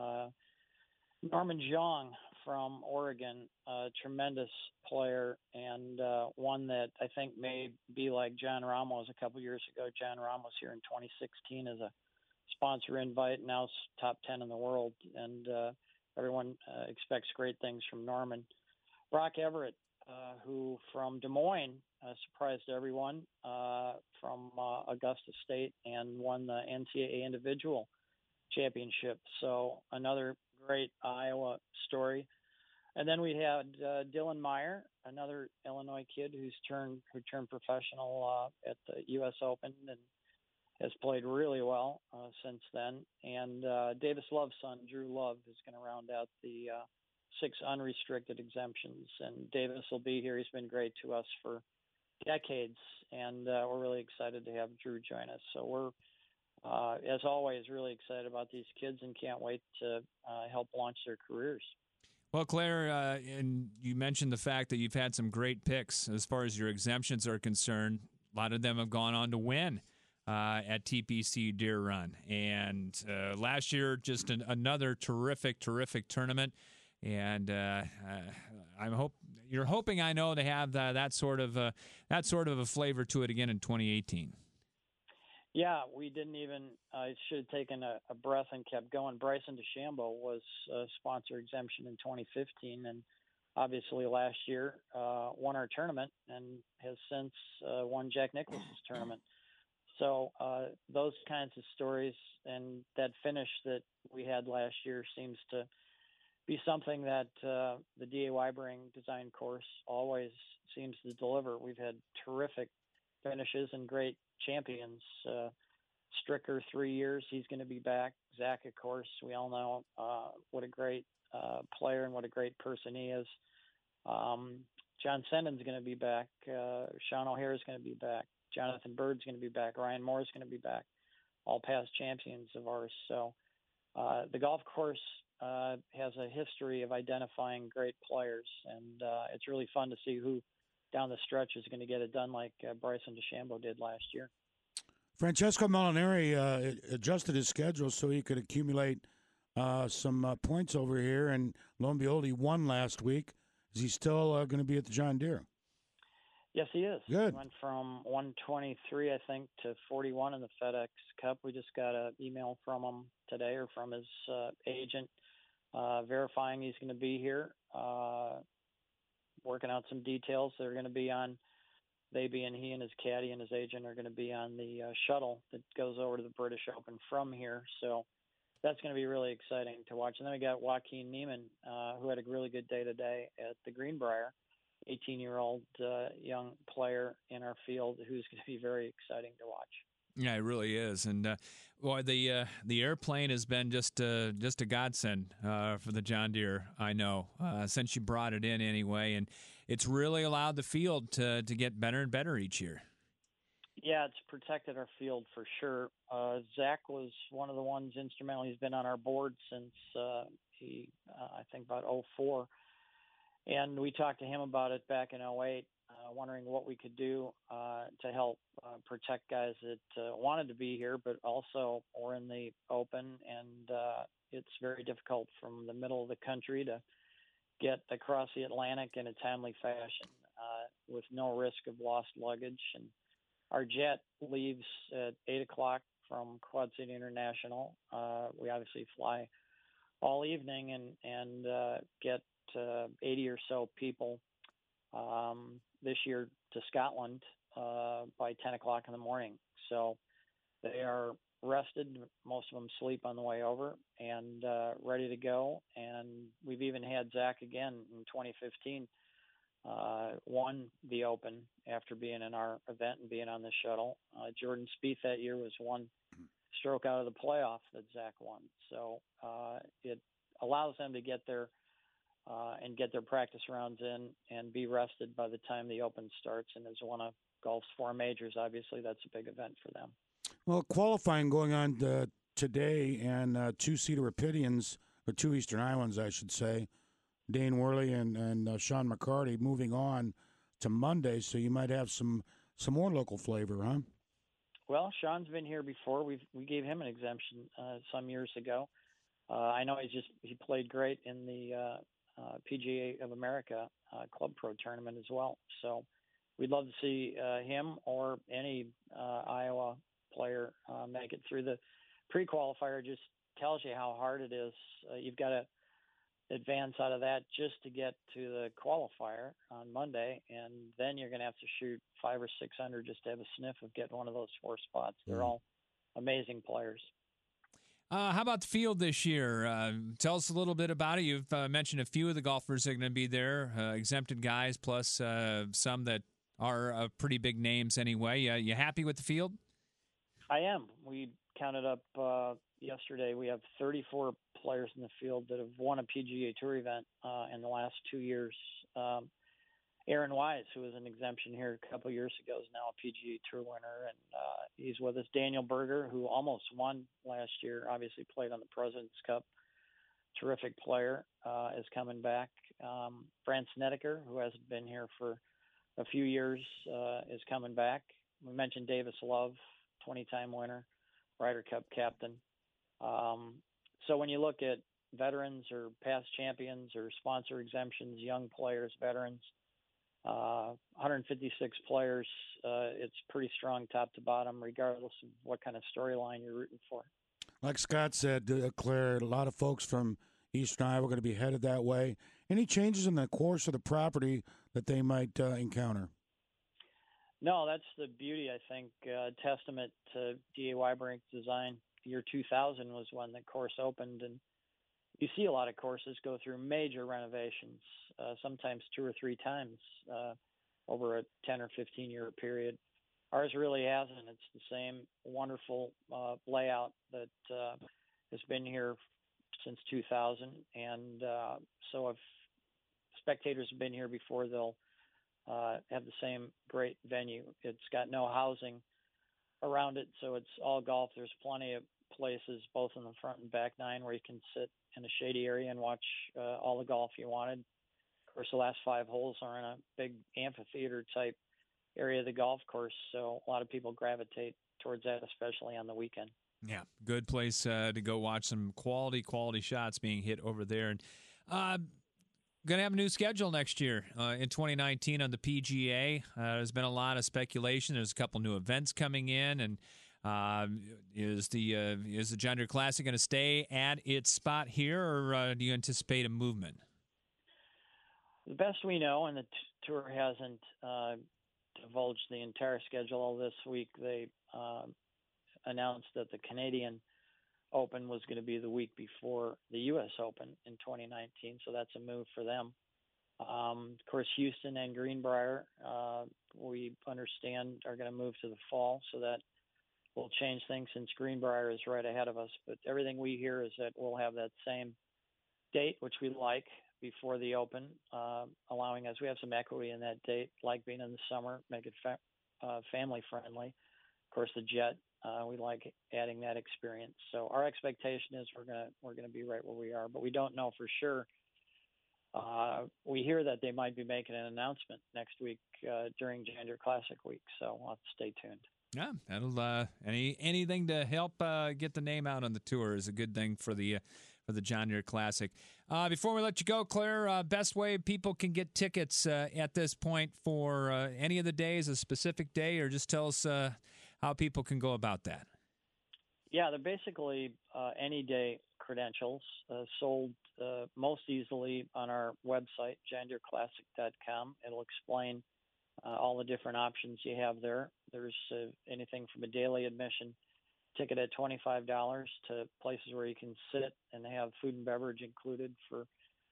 Norman Zhang from Oregon, a tremendous player, and one that I think may be like John Ramos a couple years ago. John Ramos here in 2016 as a sponsor invite, now top 10 in the world, and everyone expects great things from Norman. Brock Everett, who from Des Moines surprised everyone from Augusta State and won the NCAA individual championship. So another great Iowa story. And then we had Dylan Meyer, another Illinois kid who turned professional at the U.S. Open and has played really well since then. And Davis Love's son, Drew Love, is going to round out the 6 unrestricted exemptions. And Davis will be here. He's been great to us for decades, and we're really excited to have Drew join us. So we're, as always, really excited about these kids and can't wait to help launch their careers. Well, Claire, and you mentioned the fact that you've had some great picks as far as your exemptions are concerned. A lot of them have gone on to win at TPC Deer Run. And last year, just another terrific tournament. And you're hoping, I know, to have that sort of a flavor to it again in 2018. Yeah, we didn't even. I should have taken a breath and kept going. Bryson DeChambeau was a sponsor exemption in 2015, and obviously last year won our tournament and has since won Jack Nicklaus's tournament. So those kinds of stories and that finish that we had last year seems to be something that the D.A. Weibring design course always seems to deliver. We've had terrific finishes and great champions. Stricker, 3 years, he's going to be back. Zach, of course, we all know what a great player and what a great person he is. John Sennon's going to be back. Sean O'Hare is going to be back. Jonathan Bird's going to be back. Ryan Moore's going to be back. All past champions of ours. So the golf course has a history of identifying great players, and it's really fun to see who down the stretch is going to get it done like Bryson DeChambeau did last year. Francesco Molinari adjusted his schedule so he could accumulate some points over here, and lo and behold, he won last week. Is he still going to be at the John Deere? Yes, he is. Good. He went from 123, I think, to 41 in the FedEx Cup. We just got an email from him today, or from his agent, verifying he's going to be here, working out some details. They're going to be on, they being he and his caddy and his agent are going to be on the shuttle that goes over to the British Open from here. So that's going to be really exciting to watch. And then we got Joaquin Niemann, who had a really good day today at the Greenbrier, 18-year-old young player in our field who's going to be very exciting to watch. Yeah, it really is, and boy, the airplane has been just a godsend for the John Deere. I know since you brought it in anyway, and it's really allowed the field to get better and better each year. Yeah, it's protected our field for sure. Zach was one of the ones instrumental. He's been on our board since I think about 2004. And we talked to him about it back in 2008, wondering what we could do to help protect guys that wanted to be here, but also were in the Open. And it's very difficult from the middle of the country to get across the Atlantic in a timely fashion with no risk of lost luggage. And our jet leaves at 8 o'clock from Quad City International. We obviously fly all evening and get 80 or so people this year to Scotland by 10 o'clock in the morning. So they are rested. Most of them sleep on the way over and ready to go. And we've even had Zach again in 2015 won the Open after being in our event and being on the shuttle. Jordan Spieth that year was one stroke out of the playoff that Zach won. So it allows them to get there and get their practice rounds in and be rested by the time the Open starts. And as one of golf's 4 majors, obviously that's a big event for them. Well, qualifying going on today, and 2 Cedar Rapidians, or 2 Eastern Islands, I should say, Dane Worley and Sean McCarty moving on to Monday, so you might have some more local flavor, huh? Well, Sean's been here before. We gave him an exemption some years ago. I know he played great in the PGA of America Club Pro tournament as well. So we'd love to see him or any Iowa player make it through the pre-qualifier. Just tells you how hard it is. You've got to advance out of that just to get to the qualifier on Monday, and then you're going to have to shoot 500 or 600 just to have a sniff of getting one of those 4 spots. They're all amazing players. How about the field this year? Tell us a little bit about it. You've mentioned a few of the golfers that are going to be there, exempted guys, plus some that are pretty big names anyway. You happy with the field? I am. We counted up yesterday. We have 34 players in the field that have won a PGA Tour event in the last 2 years. Aaron Wise, who was an exemption here a couple of years ago, is now a PGA Tour winner, and he's with us. Daniel Berger, who almost won last year, obviously played on the President's Cup. Terrific player, is coming back. Brant Snedeker, who hasn't been here for a few years, is coming back. We mentioned Davis Love, 20-time winner, Ryder Cup captain. So when you look at veterans or past champions or sponsor exemptions, young players, veterans, 156 players, it's pretty strong top to bottom, regardless of what kind of storyline you're rooting for. Like Scott said, Claire, a lot of folks from Eastern Iowa are going to be headed that way. Any changes in the course of the property that they might encounter? No, that's the beauty, I think. Testament to D.A. Wybrink's design. Year 2000 was when the course opened, and you see a lot of courses go through major renovations, sometimes 2 or 3 times over a 10 or 15-year period. Ours really hasn't. It's the same wonderful layout that has been here since 2000. And so if spectators have been here before, they'll have the same great venue. It's got no housing around it, so it's all golf. There's plenty of places, both in the front and back 9, where you can sit in a shady area and watch all the golf you wanted. Of course, the last 5 holes are in a big amphitheater-type area of the golf course, so a lot of people gravitate towards that, especially on the weekend. Yeah, good place to go watch some quality shots being hit over there. And going to have a new schedule next year in 2019 on the PGA. There's been a lot of speculation. There's a couple new events coming in, and is the John Deere Classic going to stay at its spot here, or do you anticipate a movement? The best we know, and the tour hasn't divulged the entire schedule this week, they announced that the Canadian Open was going to be the week before the U.S. Open in 2019, so that's a move for them. Of course, Houston and Greenbrier, we understand, are going to move to the fall, so that will change things since Greenbrier is right ahead of us. But everything we hear is that we'll have that same date, which we like, before the Open, allowing us, we have some equity in that date, like being in the summer, make it family friendly. Of course, the Jet, we like adding that experience. So our expectation is we're gonna be right where we are, but we don't know for sure. We hear that they might be making an announcement next week during John Deere Classic week, so we'll have to stay tuned. Yeah, that'll anything to help get the name out on the tour is a good thing for the John Deere Classic. Before we let you go, Claire, best way people can get tickets at this point for any of the days, a specific day, or just tell us how people can go about that. Yeah, they're basically any day credentials sold most easily on our website, johndeereclassic.com. It'll explain all the different options you have there. There's anything from a daily admission ticket at $25 to places where you can sit and have food and beverage included for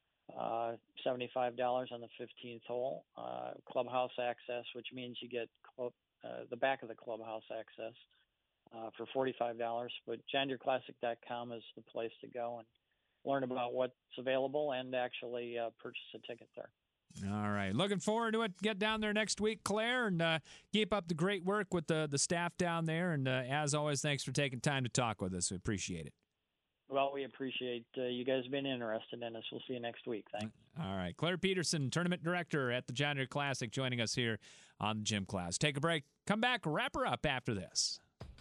$75 on the 15th hole. Clubhouse access, which means you get the back of the clubhouse access for $45. But JohnDeereClassic.com is the place to go and learn about what's available and actually purchase a ticket there. All right. Looking forward to it. Get down there next week, Claire, and keep up the great work with the staff down there. And as always, thanks for taking time to talk with us. We appreciate it. Well, we appreciate you guys being interested in us. We'll see you next week. Thanks. All right. Claire Peterson, Tournament Director at the John Deere Classic, joining us here on the Gym Class. Take a break. Come back, wrap her up after this.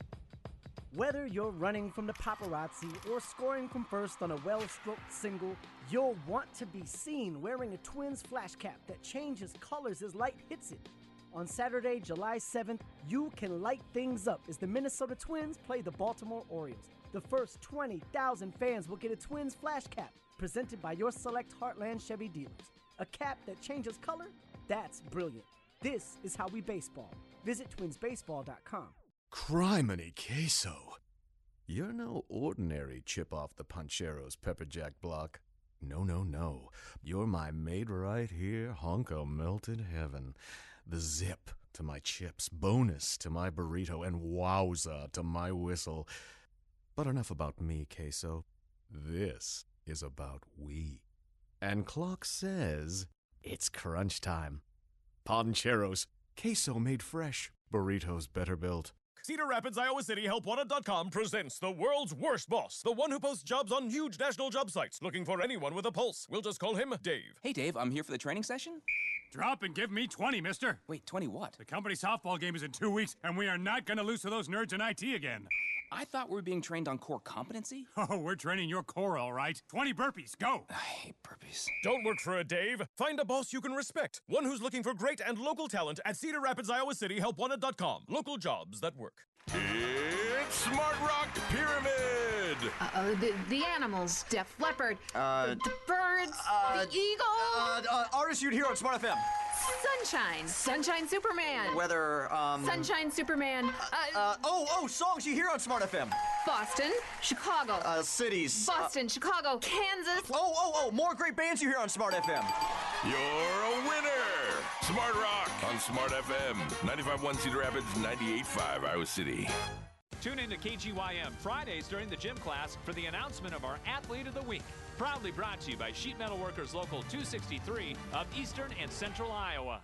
Whether you're running from the paparazzi or scoring from first on a well-stroked single, you'll want to be seen wearing a Twins flash cap that changes colors as light hits it. On Saturday, July 7th, you can light things up as the Minnesota Twins play the Baltimore Orioles. The first 20,000 fans will get a Twins flash cap presented by your select Heartland Chevy dealers. A cap that changes color? That's brilliant. This is how we baseball. Visit twinsbaseball.com. Criminy queso. You're no ordinary chip off the Pancheros pepper jack block. No, no, no. You're my made right here hunk of melted heaven. The zip to my chips, bonus to my burrito, and wowza to my whistle. But enough about me, queso. This is about we. And clock says it's crunch time. Pancheros, queso made fresh, burritos better built. Cedar Rapids, Iowa City HelpWanted.com presents the world's worst boss, the one who posts jobs on huge national job sites, looking for anyone with a pulse. We'll just call him Dave. Hey, Dave, I'm here for the training session. Drop and give me 20, mister. Wait, 20 what? The company softball game is in 2 weeks, and we are not going to lose to those nerds in IT again. I thought we were being trained on core competency. Oh, we're training your core, all right. 20 burpees, go. I hate burpees. Don't work for a Dave. Find a boss you can respect. One who's looking for great and local talent at Cedar Rapids, Iowa City HelpWanted.com. Local jobs that work. It's Smart Rock Pyramid. The animals, Def Leppard, the birds, the eagle. Artist you'd hear on Smart FM. Sunshine Superman. Weather, Sunshine Superman. songs you hear on Smart FM. Boston, Chicago. Cities. Boston, Chicago, Kansas. More great bands you hear on Smart FM. You're a winner. Smart Rock on Smart FM. 95.1 Cedar Rapids, 98.5 Iowa City. Tune in to KGYM Fridays during the gym class for the announcement of our Athlete of the Week. Proudly brought to you by Sheet Metal Workers Local 263 of Eastern and Central Iowa.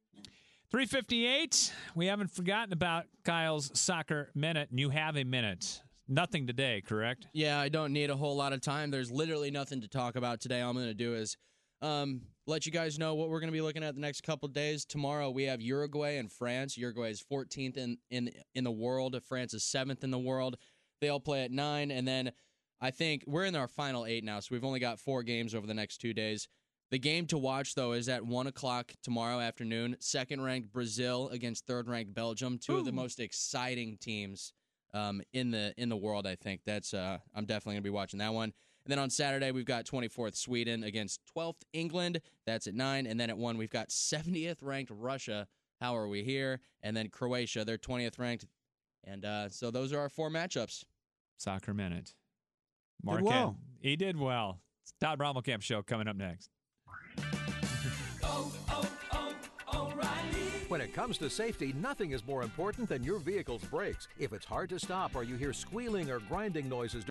3:58. We haven't forgotten about Kyle's Soccer Minute, and you have a minute. Nothing today, correct? Yeah, I don't need a whole lot of time. There's literally nothing to talk about today. All I'm going to do is let you guys know what we're going to be looking at the next couple of days. Tomorrow we have Uruguay and France. Uruguay is 14th in the world. France is 7th in the world. They'll play at 9, and then I think we're in our final 8 now, so we've only got 4 games over the next 2 days. The game to watch, though, is at 1 o'clock tomorrow afternoon. Second-ranked Brazil against third-ranked Belgium, two of the most exciting teams in the world, I think. That's I'm definitely going to be watching that one. And then on Saturday, we've got 24th Sweden against 12th England. That's at 9. And then at 1, we've got 70th-ranked Russia. How are we here? And then Croatia, they're 20th ranked. And so those are our 4 matchups. Soccer Minute. Did well. He did well. It's Todd Brommelkamp Show coming up next. When it comes to safety, nothing is more important than your vehicle's brakes. If it's hard to stop or you hear squealing or grinding noises